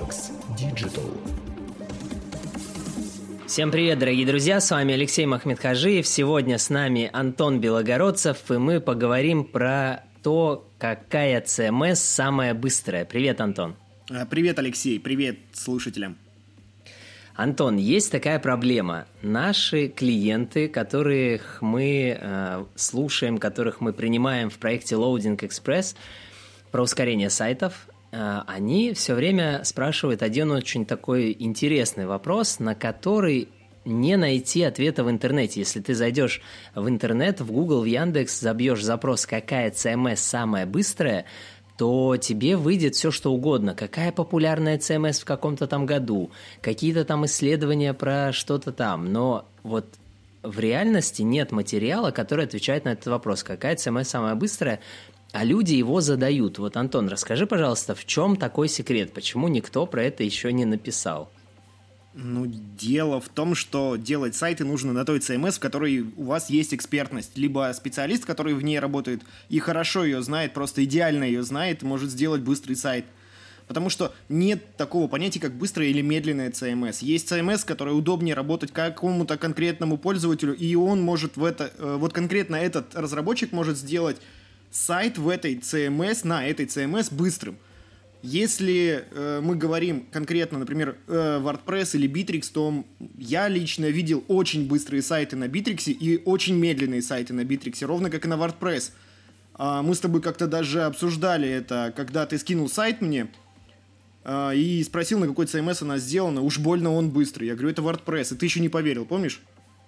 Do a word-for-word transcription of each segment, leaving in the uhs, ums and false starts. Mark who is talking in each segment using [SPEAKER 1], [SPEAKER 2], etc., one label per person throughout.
[SPEAKER 1] Vox Digital.
[SPEAKER 2] Всем привет, дорогие друзья, с вами Алексей Махметхажиев. Сегодня с нами Антон Белогородцев, и мы поговорим про то, какая си эм эс самая быстрая. Привет, Антон.
[SPEAKER 3] Привет, Алексей, привет слушателям.
[SPEAKER 2] Антон, есть такая проблема. Наши клиенты, которых мы э, слушаем, которых мы принимаем в проекте Loading Express про ускорение сайтов, э, они все время спрашивают один очень такой интересный вопрос, на который не найти ответа в интернете. Если ты зайдешь в интернет, в Google, в Яндекс, забьешь запрос «Какая си эм эс самая быстрая?», то тебе выйдет все, что угодно. Какая популярная си эм эс в каком-то там году, какие-то там исследования про что-то там. Но вот в реальности нет материала, который отвечает на этот вопрос. Какая си эм эс самая быстрая? А люди его задают. Вот, Антон, расскажи, пожалуйста, в чем такой секрет? Почему никто про это еще не написал?
[SPEAKER 3] Ну, дело в том, что делать сайты нужно на той си эм эс, в которой у вас есть экспертность. Либо специалист, который в ней работает и хорошо ее знает, просто идеально ее знает, может сделать быстрый сайт. Потому что нет такого понятия, как быстрая или медленная си эм эс. Есть си эм эс, которая удобнее работать какому-то конкретному пользователю, и он может в это... Вот конкретно этот разработчик может сделать сайт в этой си эм эс, на этой си эм эс быстрым. Если э, мы говорим конкретно, например, э, WordPress или Bittrex, то я лично видел очень быстрые сайты на Bittrex и очень медленные сайты на Bittrex, ровно как и на WordPress. А мы с тобой как-то даже обсуждали это, когда ты скинул сайт мне э, и спросил, на какой си эм эс она сделана. Уж больно он быстрый. Я говорю, это WordPress, и ты еще не поверил, помнишь?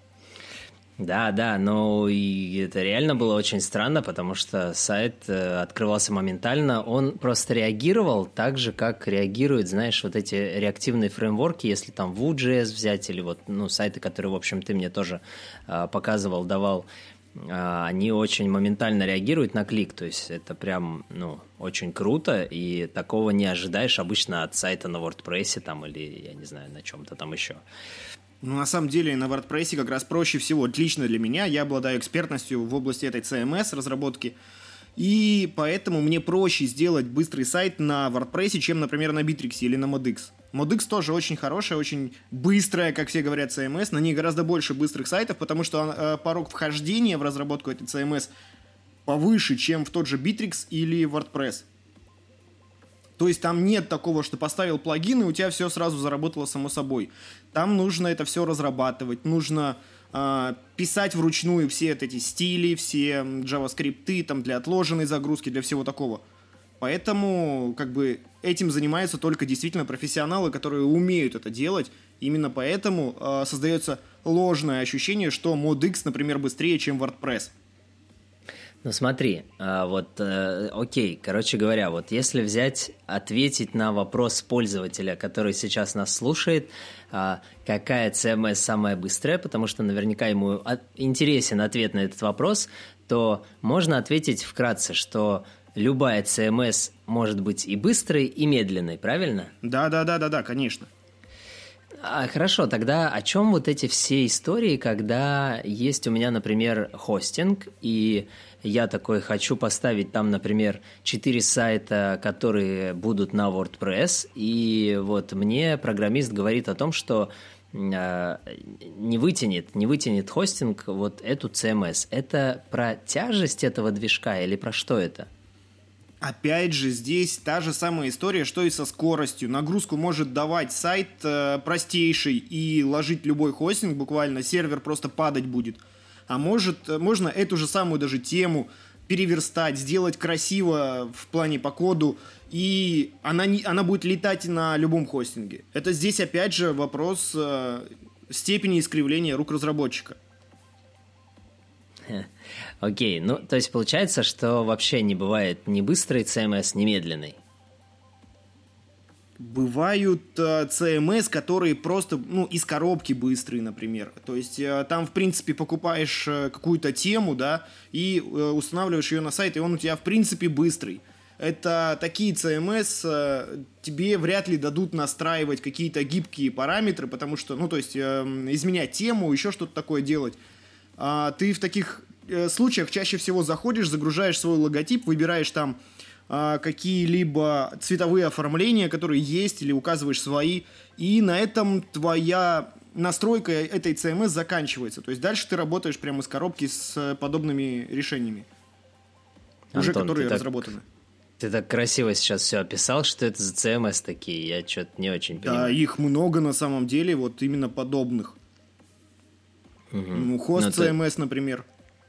[SPEAKER 2] Да, да, но и это реально было очень странно, потому что сайт э, открывался моментально, он просто реагировал так же, как реагируют, знаешь, вот эти реактивные фреймворки, если там Vue.js взять, или вот, ну, сайты, которые, в общем, ты мне тоже э, показывал, давал, э, они очень моментально реагируют на клик, то есть это прям, ну, очень круто, и такого не ожидаешь обычно от сайта на WordPress там, или, я не знаю, на чем-то там еще.
[SPEAKER 3] Ну, на самом деле, на WordPress как раз проще всего. Лично для меня, я обладаю экспертностью в области этой си эм эс разработки, и поэтому мне проще сделать быстрый сайт на WordPress, чем, например, на Bittrex или на ModX. ModX тоже очень хорошая, очень быстрая, как все говорят, си эм эс. На ней гораздо больше быстрых сайтов, потому что э, порог вхождения в разработку этой си эм эс повыше, чем в тот же Bittrex или WordPress. То есть там нет такого, что поставил плагин, и у тебя все сразу заработало само собой. Там нужно это все разрабатывать, нужно э, писать вручную все эти стили, все JavaScript там, для отложенной загрузки, для всего такого. Поэтому как бы этим занимаются только действительно профессионалы, которые умеют это делать. Именно поэтому э, создается ложное ощущение, что ModX, например, быстрее, чем WordPress.
[SPEAKER 2] Ну смотри, вот, окей, короче говоря, вот если взять, ответить на вопрос пользователя, который сейчас нас слушает, какая си эм эс самая быстрая, потому что наверняка ему интересен ответ на этот вопрос, то можно ответить вкратце, что любая си эм эс может быть и быстрой, и медленной, правильно?
[SPEAKER 3] Да-да-да-да-да, конечно.
[SPEAKER 2] А, хорошо, тогда о чем вот эти все истории, когда есть у меня, например, хостинг, и я такой хочу поставить там, например, четыре сайта, которые будут на WordPress, и вот мне программист говорит о том, что э, не вытянет, не вытянет хостинг вот эту си эм эс. Это про тяжесть этого движка или про что это?
[SPEAKER 3] Опять же, здесь та же самая история, что и со скоростью. Нагрузку может давать сайт э, простейший и ложить любой хостинг, буквально сервер просто падать будет. А может, можно эту же самую даже тему переверстать, сделать красиво в плане по коду, и она, не, она будет летать на любом хостинге. Это здесь опять же вопрос э, степени искривления рук разработчика.
[SPEAKER 2] Окей, okay. Ну, то есть получается, что вообще не бывает ни быстрой си эм эс, ни медленной.
[SPEAKER 3] Бывают э, си эм эс, которые просто, ну, из коробки быстрые, например. То есть э, там, в принципе, покупаешь э, какую-то тему, да, и э, устанавливаешь ее на сайт, и он у тебя, в принципе, быстрый. Это такие си эм эс э, тебе вряд ли дадут настраивать какие-то гибкие параметры, потому что, ну, то есть э, изменять тему, еще что-то такое делать. А ты в таких э, случаях чаще всего заходишь, загружаешь свой логотип, выбираешь там а, какие-либо цветовые оформления, которые есть, или указываешь свои, и на этом твоя настройка этой си эм эс заканчивается. То есть дальше ты работаешь прямо из коробки с подобными решениями,
[SPEAKER 2] Антон,
[SPEAKER 3] уже которые
[SPEAKER 2] ты
[SPEAKER 3] разработаны.
[SPEAKER 2] Так, ты так красиво сейчас все описал, что это за си эм эс такие, я что-то не очень понимаю.
[SPEAKER 3] Да, их много на самом деле, вот именно подобных.
[SPEAKER 2] Угу.
[SPEAKER 3] Ну, хост си эм эс, ты... например.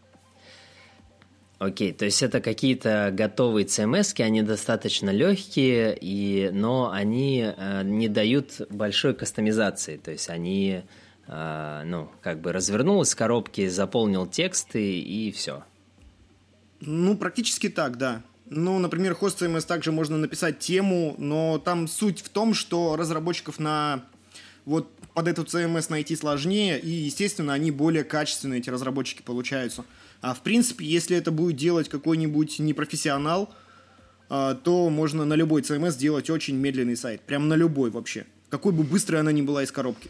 [SPEAKER 2] Окей, то есть это какие-то готовые си эм эс-ки, они достаточно легкие, и, но они э, не дают большой кастомизации, то есть они, э, ну, как бы развернул из коробки, заполнил тексты и все.
[SPEAKER 3] Ну, практически так, да. Ну, например, хост си эм эс также можно написать тему, но там суть в том, что разработчиков на вот под эту си эм эс найти сложнее, и, естественно, они более качественные, эти разработчики, получаются. А в принципе, если это будет делать какой-нибудь непрофессионал, то можно на любой си эм эс сделать очень медленный сайт. Прям на любой вообще. Какой бы быстрой она ни была из коробки.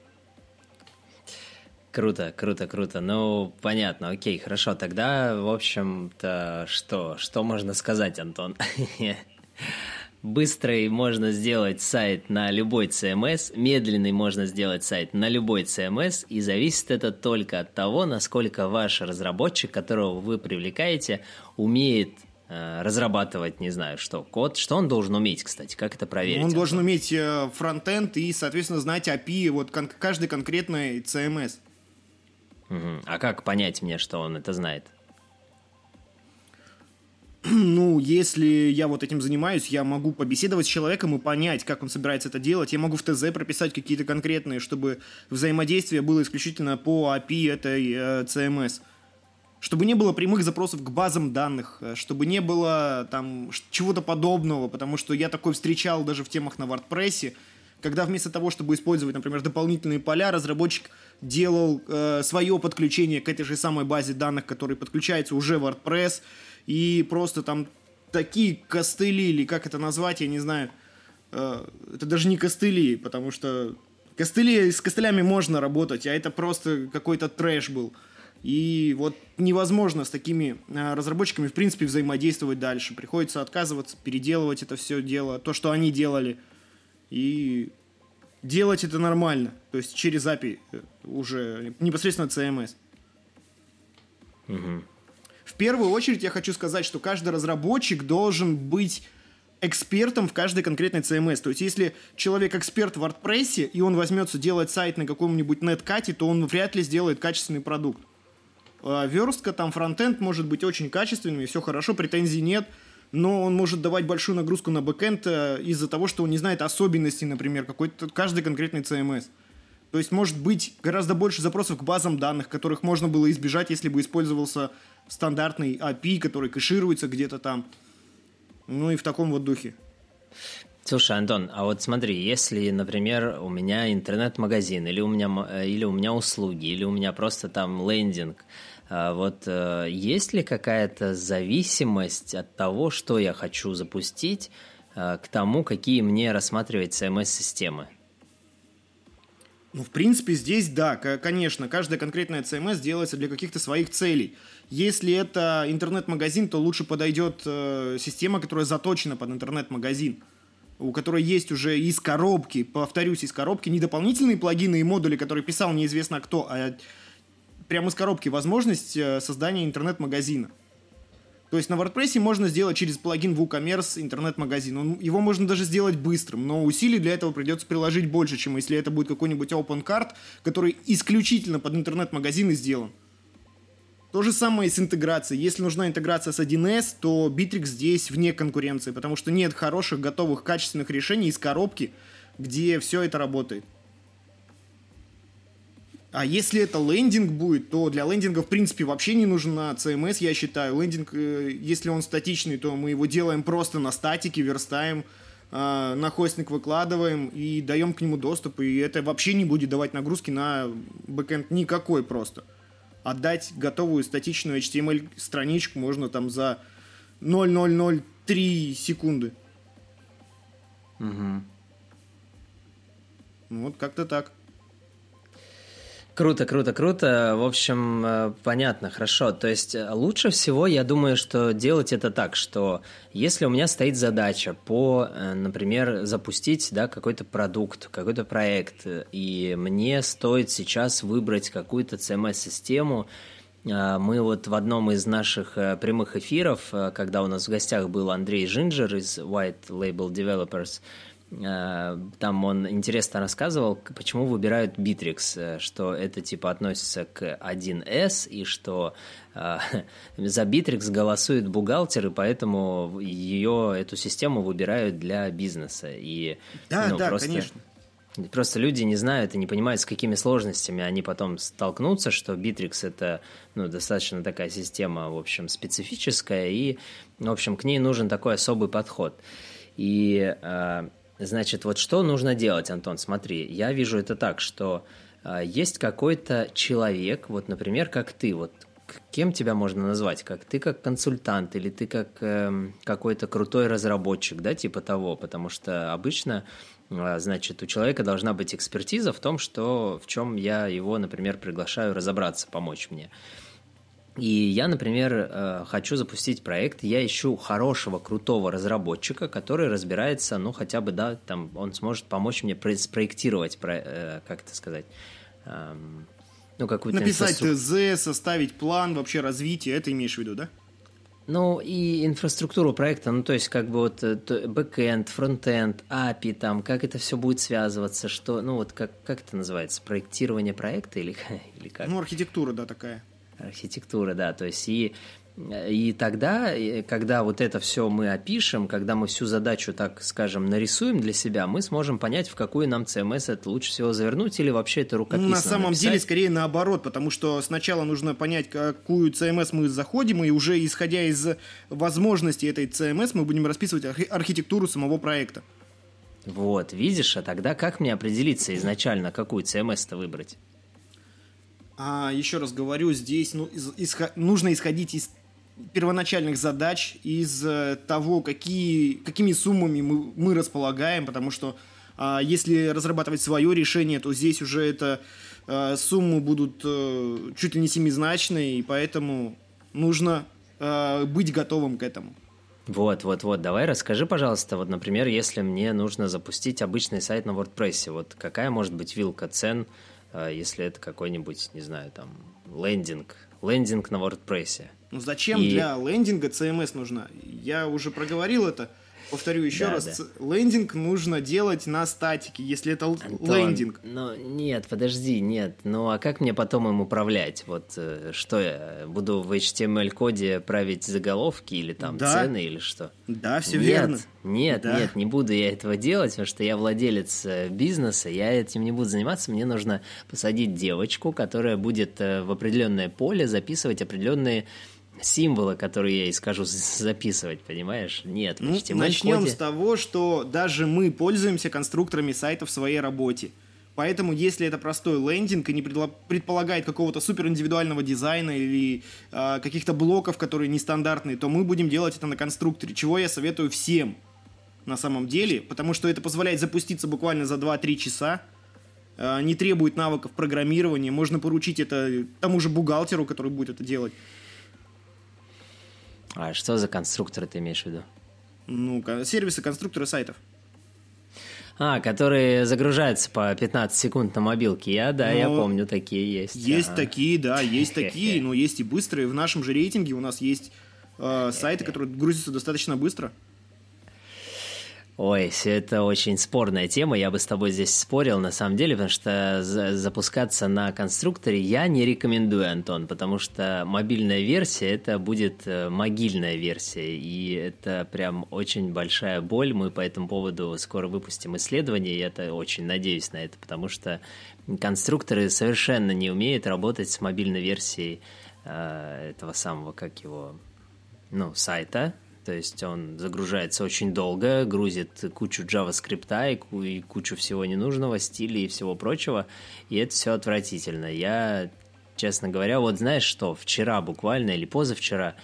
[SPEAKER 2] Круто, круто, круто. Ну, понятно, окей, хорошо. Тогда, в общем-то, что? Что можно сказать, Антон? Быстрый можно сделать сайт на любой си эм эс, медленный можно сделать сайт на любой си эм эс, и зависит это только от того, насколько ваш разработчик, которого вы привлекаете, умеет э, разрабатывать, не знаю, что, код. Что он должен уметь, кстати, как это проверить?
[SPEAKER 3] Он
[SPEAKER 2] Антон?
[SPEAKER 3] должен уметь э, фронтенд и, соответственно, знать эй пи ай вот кон- каждой конкретной си эм эс.
[SPEAKER 2] Угу. А как понять мне, что он это знает?
[SPEAKER 3] Ну, если я вот этим занимаюсь, я могу побеседовать с человеком и понять, как он собирается это делать. Я могу в ТЗ прописать какие-то конкретные, чтобы взаимодействие было исключительно по эй пи ай этой э, си эм эс. Чтобы не было прямых запросов к базам данных, чтобы не было там чего-то подобного, потому что я такое встречал даже в темах на WordPress, когда вместо того, чтобы использовать, например, дополнительные поля, разработчик делал э, свое подключение к этой же самой базе данных, которая подключается уже в WordPress, и просто там такие костыли, или как это назвать, я не знаю. Э, это даже не костыли, потому что костыли, с костылями можно работать, а это просто какой-то трэш был. И вот невозможно с такими э, разработчиками, в принципе, взаимодействовать дальше. Приходится отказываться, переделывать это все дело, то, что они делали. И делать это нормально. То есть через эй пи ай уже непосредственно си эм эс.
[SPEAKER 2] Угу.
[SPEAKER 3] В первую очередь я хочу сказать, что каждый разработчик должен быть экспертом в каждой конкретной си эм эс. То есть если человек эксперт в WordPress, и он возьмется делать сайт на каком-нибудь неткате, то он вряд ли сделает качественный продукт. Верстка, там фронтенд может быть очень качественным, и все хорошо, претензий нет, но он может давать большую нагрузку на бэкэнд из-за того, что он не знает особенностей, например, какой-то каждой конкретной си эм эс. То есть может быть гораздо больше запросов к базам данных, которых можно было избежать, если бы использовался стандартный эй пи ай, который кэшируется где-то там. Ну и в таком вот духе.
[SPEAKER 2] Слушай, Антон, а вот смотри, если, например, у меня интернет-магазин, или у меня, или у меня услуги, или у меня просто там лендинг, вот есть ли какая-то зависимость от того, что я хочу запустить, к тому, какие мне рассматривать си эм эс-системы?
[SPEAKER 3] Ну, в принципе, здесь, да, конечно, каждая конкретная си эм эс делается для каких-то своих целей. Если это интернет-магазин, то лучше подойдет э, система, которая заточена под интернет-магазин, у которой есть уже из коробки, повторюсь, из коробки, не дополнительные плагины и модули, которые писал неизвестно кто, а прямо из коробки возможность э, создания интернет-магазина. То есть на WordPress можно сделать через плагин WooCommerce интернет-магазин. Он, его можно даже сделать быстрым, но усилий для этого придется приложить больше, чем если это будет какой-нибудь OpenCart, который исключительно под интернет-магазин и сделан. То же самое и с интеграцией. Если нужна интеграция с один эс, то Bittrex здесь вне конкуренции, потому что нет хороших, готовых, качественных решений из коробки, где все это работает. А если это лендинг будет, то для лендинга, в принципе, вообще не нужна си эм эс, я считаю. Лендинг, если он статичный, то мы его делаем просто на статике, верстаем, на хостинг выкладываем и даем к нему доступ. И это вообще не будет давать нагрузки на бэкэнд никакой просто. Отдать готовую статичную эйч ти эм эль-страничку можно там за ноль целых ноль ноль три секунды.
[SPEAKER 2] Угу.
[SPEAKER 3] Вот как-то так.
[SPEAKER 2] Круто, круто, круто. В общем, понятно, хорошо. То есть лучше всего, я думаю, что делать это так, что если у меня стоит задача по, например, запустить, да, какой-то продукт, какой-то проект, и мне стоит сейчас выбрать какую-то си эм эс-систему. Мы вот в одном из наших прямых эфиров, когда у нас в гостях был Андрей Жинджер из White Label Developers, там он интересно рассказывал, почему выбирают Bittrex, что это типа относится к один эс, и что э, за Bittrex голосует бухгалтер, и поэтому ее, эту систему выбирают для бизнеса. И,
[SPEAKER 3] да,
[SPEAKER 2] ну,
[SPEAKER 3] да,
[SPEAKER 2] просто,
[SPEAKER 3] конечно.
[SPEAKER 2] Просто люди не знают и не понимают, с какими сложностями они потом столкнутся, что Bittrex это, ну, достаточно такая система, в общем, специфическая, и, в общем, к ней нужен такой особый подход. И э, значит, вот что нужно делать, Антон? Смотри, я вижу это так, что э, есть какой-то человек, вот, например, как ты, вот кем тебя можно назвать? Как ты как консультант или ты как э, какой-то крутой разработчик, да, типа того, потому что обычно, э, значит, у человека должна быть экспертиза в том, что, в чем я его, например, приглашаю разобраться, помочь мне. И я, например, хочу запустить проект, я ищу хорошего, крутого разработчика, который разбирается, ну, хотя бы, да, там, он сможет помочь мне спроектировать, как это сказать, ну, какую-то
[SPEAKER 3] написать
[SPEAKER 2] инфраструк...
[SPEAKER 3] ТЗ, составить план вообще развития, это имеешь в виду, да?
[SPEAKER 2] Ну, и инфраструктуру проекта, ну, то есть, как бы вот бэкэнд, фронтенд, эй пи ай, там, как это все будет связываться, что, ну, вот как, как это называется, проектирование проекта или, или как?
[SPEAKER 3] Ну, архитектура, да, такая.
[SPEAKER 2] Архитектура, да, то есть и, и тогда, когда вот это все мы опишем, когда мы всю задачу, так скажем, нарисуем для себя, мы сможем понять, в какую нам си эм эс это лучше всего завернуть, или вообще это рукописно
[SPEAKER 3] На самом
[SPEAKER 2] написать.
[SPEAKER 3] деле, скорее наоборот, потому что сначала нужно понять, какую си эм эс мы заходим, и уже исходя из возможностей этой си эм эс мы будем расписывать архитектуру самого проекта.
[SPEAKER 2] Вот, видишь, а тогда как мне определиться изначально, какую си эм эс-то выбрать?
[SPEAKER 3] А, еще раз говорю, здесь ну, из, исход, нужно исходить из первоначальных задач, из э, того, какие, какими суммами мы, мы располагаем, потому что э, если разрабатывать свое решение, то здесь уже это э, суммы будут э, чуть ли не семизначные, и поэтому нужно э, быть готовым к этому.
[SPEAKER 2] Вот, вот, вот. Давай расскажи, пожалуйста, вот, например, если мне нужно запустить обычный сайт на WordPress, вот какая может быть вилка цен, если это какой-нибудь, не знаю, там, лендинг, лендинг на WordPress.
[SPEAKER 3] Ну зачем и... для лендинга си эм эс нужна? Я уже проговорил это. Повторю еще да, раз, да. Лендинг нужно делать на статике, если это Антон, лендинг.
[SPEAKER 2] Ну, нет, подожди, нет. Ну, а как мне потом им управлять? Вот что я буду в эйч ти эм эль-коде править заголовки или там да. цены или что?
[SPEAKER 3] Да, все
[SPEAKER 2] нет,
[SPEAKER 3] верно.
[SPEAKER 2] Нет,
[SPEAKER 3] да.
[SPEAKER 2] нет, не буду я этого делать, потому что я владелец бизнеса, я этим не буду заниматься. Мне нужно посадить девочку, которая будет в определенное поле записывать определенные символы, которые я ей скажу записывать, понимаешь? Нет.
[SPEAKER 3] Ну, начнем с того, что даже мы пользуемся конструкторами сайта в своей работе. Поэтому, если это простой лендинг и не предполагает какого-то супериндивидуального дизайна или э, каких-то блоков, которые нестандартные, то мы будем делать это на конструкторе, чего я советую всем на самом деле, потому что это позволяет запуститься буквально за два-три часа, э, не требует навыков программирования, можно поручить это тому же бухгалтеру, который будет это делать.
[SPEAKER 2] А что за конструкторы ты имеешь в виду?
[SPEAKER 3] Ну, сервисы конструктора сайтов.
[SPEAKER 2] А, которые загружаются по пятнадцать секунд на мобилке. Я, да, но я помню, такие есть.
[SPEAKER 3] Есть ага. такие, да, есть такие, но есть и быстрые. В нашем же рейтинге у нас есть э, сайты, которые грузятся достаточно быстро.
[SPEAKER 2] Ой, это очень спорная тема, я бы с тобой здесь спорил, на самом деле, потому что за- запускаться на конструкторе я не рекомендую, Антон, потому что мобильная версия, это будет могильная версия, и это прям очень большая боль, мы по этому поводу скоро выпустим исследование, и я очень надеюсь на это, потому что конструкторы совершенно не умеют работать с мобильной версией э, этого самого, как его, ну, сайта. То есть он загружается очень долго, грузит кучу JavaScript и кучу всего ненужного, стиля и всего прочего, и это все отвратительно. Я, честно говоря, вот знаешь что, вчера буквально или позавчера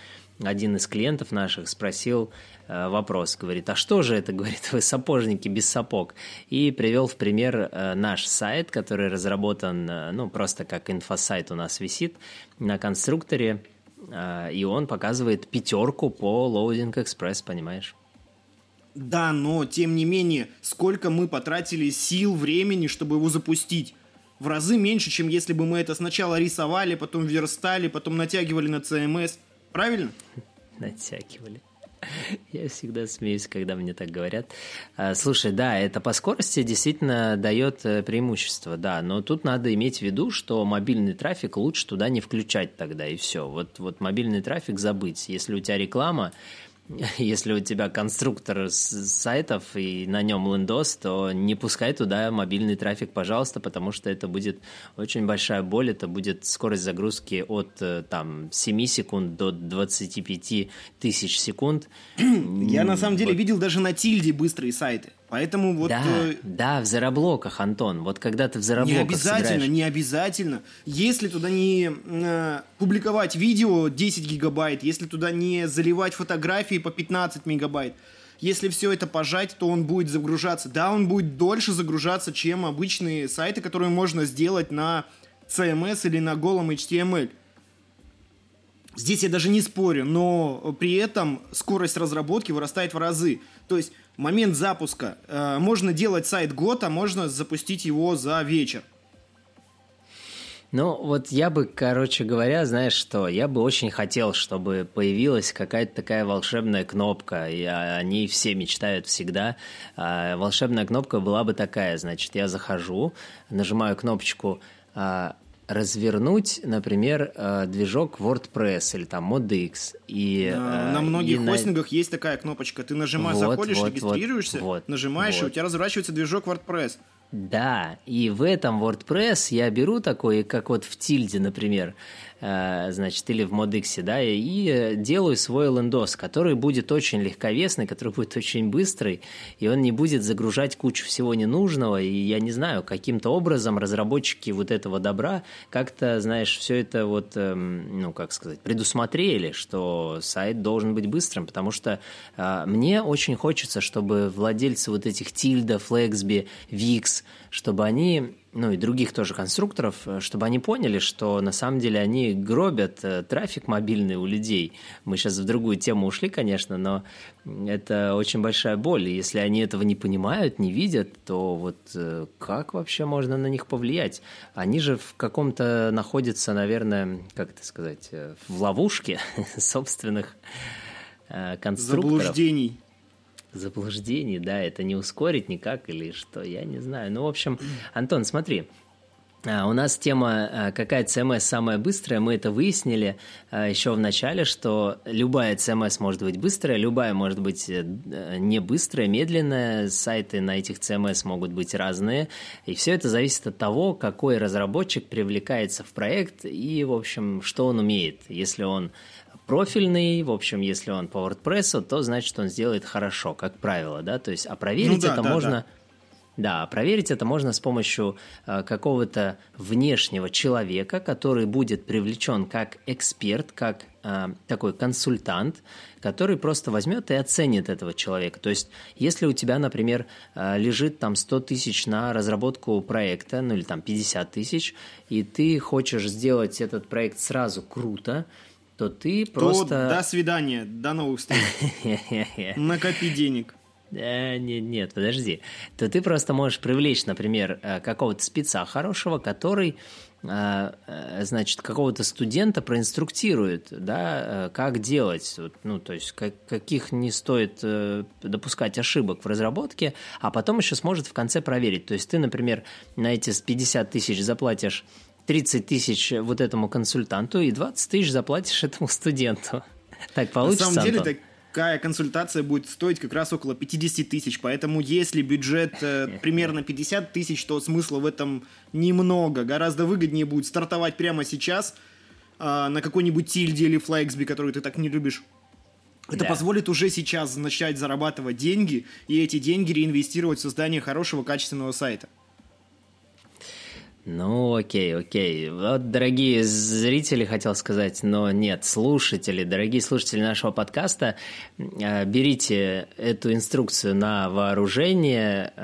[SPEAKER 2] один из клиентов наших спросил э, вопрос, говорит, а что же это, говорит, вы сапожники без сапог? И привел в пример э, наш сайт, который разработан, э, ну, просто как инфосайт у нас висит на конструкторе, э, и он показывает пятерку по Loading Express, понимаешь?
[SPEAKER 3] Да, но тем не менее, сколько мы потратили сил, времени, чтобы его запустить? В разы меньше, чем если бы мы это сначала рисовали, потом верстали, потом натягивали на си эм эс. Правильно?
[SPEAKER 2] Натягивали. Я всегда смеюсь, когда мне так говорят. Слушай, да, это по скорости действительно дает преимущество, да, но тут надо иметь в виду, что мобильный трафик лучше туда не включать тогда, и все. Вот, вот мобильный трафик забыть. Если у тебя реклама, если у тебя конструктор сайтов и на нем лендос, то не пускай туда мобильный трафик, пожалуйста, потому что это будет очень большая боль, это будет скорость загрузки от там, семи секунд до двадцати пяти тысяч секунд.
[SPEAKER 3] Я на самом деле вот. видел даже на тильде быстрые сайты. Поэтому вот...
[SPEAKER 2] Да, э... да, в зараблоках, Антон. Вот когда ты в зараблоках
[SPEAKER 3] Не обязательно,
[SPEAKER 2] собираешь...
[SPEAKER 3] не обязательно. Если туда не э, публиковать видео десять гигабайт, если туда не заливать фотографии по пятнадцать мегабайт, если все это пожать, то он будет загружаться. Да, он будет дольше загружаться, чем обычные сайты, которые можно сделать на си эм эс или на голом эйч ти эм эль. Здесь я даже не спорю, но при этом скорость разработки вырастает в разы. То есть момент запуска. Э, можно делать сайт год, а можно запустить его за вечер.
[SPEAKER 2] Ну, вот я бы, короче говоря, знаешь что, я бы очень хотел, чтобы появилась какая-то такая волшебная кнопка, и о ней все мечтают всегда. А волшебная кнопка была бы такая, значит, я захожу, нажимаю кнопочку а, развернуть, например, движок WordPress или там ModX. И,
[SPEAKER 3] на, на многих и хостингах на... есть такая кнопочка. Ты нажимаешь, вот, заходишь, вот, регистрируешься, вот, нажимаешь, вот. И у тебя разворачивается движок WordPress.
[SPEAKER 2] Да, и в этом WordPress я беру такой, как вот в Тильде, например, значит, или в ModX, да, и делаю свой лендос, который будет очень легковесный, который будет очень быстрый, и он не будет загружать кучу всего ненужного, и я не знаю, каким-то образом разработчики вот этого добра как-то, знаешь, все это вот, ну, как сказать, предусмотрели, что сайт должен быть быстрым, потому что мне очень хочется, чтобы владельцы вот этих Tilda, Flexby, Wix, чтобы они, ну и других тоже конструкторов, чтобы они поняли, что на самом деле они гробят трафик мобильный у людей. Мы сейчас в другую тему ушли, конечно, но это очень большая боль. И если они этого не понимают, не видят, то вот как вообще можно на них повлиять? Они же в каком-то находятся, наверное, как это сказать, в ловушке собственных конструкторов.
[SPEAKER 3] Заблуждений.
[SPEAKER 2] Заблуждений, да, это не ускорить никак или что, я не знаю. Ну, в общем, Антон, смотри, у нас тема «Какая си эм эс самая быстрая?» Мы это выяснили еще в начале, что любая си эм эс может быть быстрая, любая может быть не быстрая, медленная, сайты на этих си эм эс могут быть разные, и все это зависит от того, какой разработчик привлекается в проект и, в общем, что он умеет. Если он профильный, в общем, если он по WordPress, то значит, он сделает хорошо, как правило, да, то есть, а проверить ну, да, это да, можно... Да. Да, проверить это можно с помощью э, какого-то внешнего человека, который будет привлечен как эксперт, как э, такой консультант, который просто возьмет и оценит этого человека. То есть, если у тебя, например, э, лежит там сто тысяч на разработку проекта, ну или там пятьдесят тысяч, и ты хочешь сделать этот проект сразу круто, то ты просто...
[SPEAKER 3] То до свидания, до новых встреч. Накопи денег.
[SPEAKER 2] Нет, нет, подожди. То ты просто можешь привлечь, например, какого-то спеца хорошего, который, значит, какого-то студента проинструктирует, да, как делать, ну, то есть каких не стоит допускать ошибок в разработке, а потом еще сможет в конце проверить. То есть ты, например, на эти пятьдесят тысяч заплатишь тридцать тысяч вот этому консультанту и двадцать тысяч заплатишь этому студенту. Так получится,
[SPEAKER 3] На самом деле,
[SPEAKER 2] Антон?
[SPEAKER 3] такая консультация будет стоить как раз около пятьдесят тысяч, поэтому если бюджет э, примерно пятьдесят тысяч, то смысла в этом немного. Гораздо выгоднее будет стартовать прямо сейчас э, на какой-нибудь Тильде или Flexby, который ты так не любишь. Это да. позволит уже сейчас начать зарабатывать деньги, и эти деньги реинвестировать в создание хорошего, качественного сайта.
[SPEAKER 2] Ну, окей, окей. Вот, дорогие зрители, хотел сказать, но нет, слушатели, дорогие слушатели нашего подкаста, берите эту инструкцию на вооружение.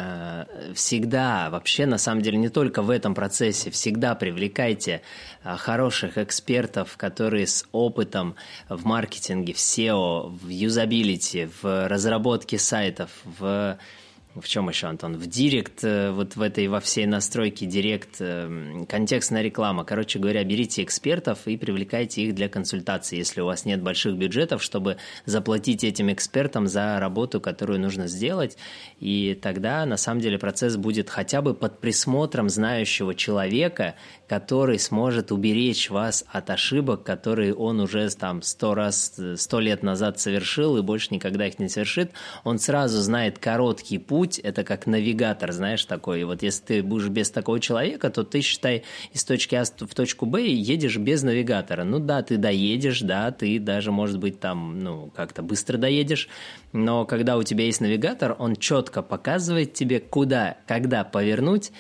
[SPEAKER 2] Всегда, вообще, на самом деле, не только в этом процессе, всегда привлекайте хороших экспертов, которые с опытом в маркетинге, в сео, в юзабилити, в разработке сайтов, в... В чем еще, Антон? В директ, вот в этой, во всей настройке директ, контекстная реклама. Короче говоря, берите экспертов и привлекайте их для консультации, если у вас нет больших бюджетов, чтобы заплатить этим экспертам за работу, которую нужно сделать. И тогда, на самом деле, процесс будет хотя бы под присмотром знающего человека, который сможет уберечь вас от ошибок, которые он уже там сто раз, сто лет назад совершил и больше никогда их не совершит. Он сразу знает короткий путь, это как навигатор, знаешь, такой. И вот если ты будешь без такого человека, то ты, считай, из точки А в точку Б едешь без навигатора. Ну да, ты доедешь, да, ты даже, может быть, там, ну, как-то быстро доедешь, но когда у тебя есть навигатор, он четко показывает тебе, куда, когда повернуть.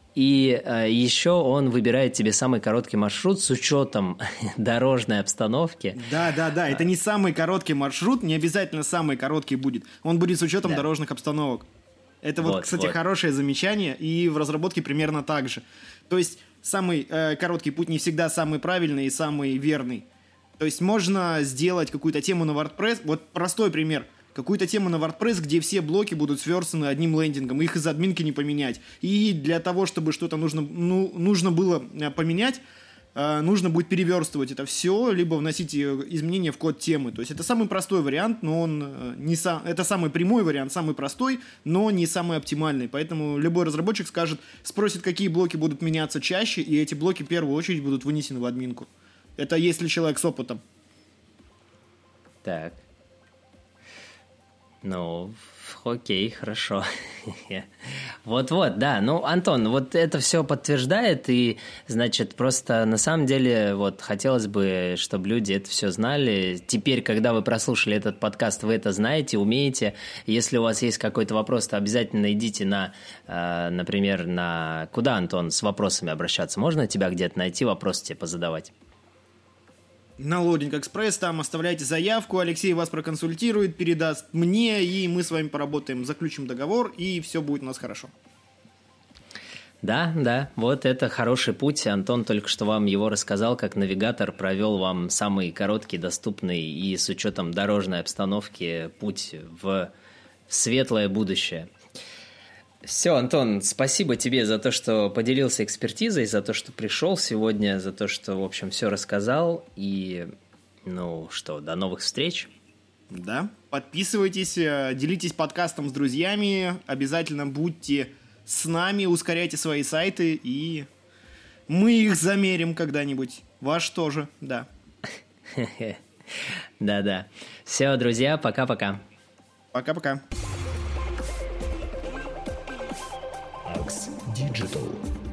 [SPEAKER 2] И э, еще он выбирает тебе самый короткий маршрут с учетом дорожной обстановки.
[SPEAKER 3] Да, да, да. Это не самый короткий маршрут, не обязательно самый короткий будет. Он будет с учетом да. дорожных обстановок. Это вот, вот кстати, вот. хорошее замечание, и в разработке примерно так же. То есть самый э, короткий путь не всегда самый правильный и самый верный. То есть можно сделать какую-то тему на WordPress. Вот простой пример. Какую-то тему на WordPress, где все блоки будут сверстаны одним лендингом, их из админки не поменять. И для того, чтобы что-то нужно, ну, нужно было поменять, э, нужно будет переверстывать это все, либо вносить изменения в код темы. То есть это самый простой вариант, но он э, не сам, это самый прямой вариант, самый простой, но не самый оптимальный. Поэтому любой разработчик скажет, спросит, какие блоки будут меняться чаще, и эти блоки в первую очередь будут вынесены в админку. Это если человек с опытом.
[SPEAKER 2] Так. Ну, окей, хорошо. Вот-вот, да. Ну, Антон, вот это все подтверждает, и, значит, просто на самом деле вот хотелось бы, чтобы люди это все знали. Теперь, когда вы прослушали этот подкаст, вы это знаете, умеете. Если у вас есть какой-то вопрос, то обязательно идите на, э, например, на... Куда, Антон, с вопросами обращаться? Можно тебя где-то найти, вопросы тебе позадавать?
[SPEAKER 3] На Loading Express, там оставляйте заявку, Алексей вас проконсультирует, передаст мне, и мы с вами поработаем, заключим договор, и все будет у нас хорошо.
[SPEAKER 2] Да, да, вот это хороший путь. Антон только что вам его рассказал, как навигатор провел вам самый короткий, доступный и с учетом дорожной обстановки путь в светлое будущее. Все, Антон, спасибо тебе за то, что поделился экспертизой, за то, что пришел сегодня, за то, что, в общем, все рассказал. И, ну что, до новых встреч.
[SPEAKER 3] Да, подписывайтесь, делитесь подкастом с друзьями, обязательно будьте с нами, ускоряйте свои сайты, и мы их замерим когда-нибудь. Ваш тоже, да.
[SPEAKER 2] Да-да. Все, друзья, пока-пока.
[SPEAKER 3] Пока-пока.
[SPEAKER 1] Digital.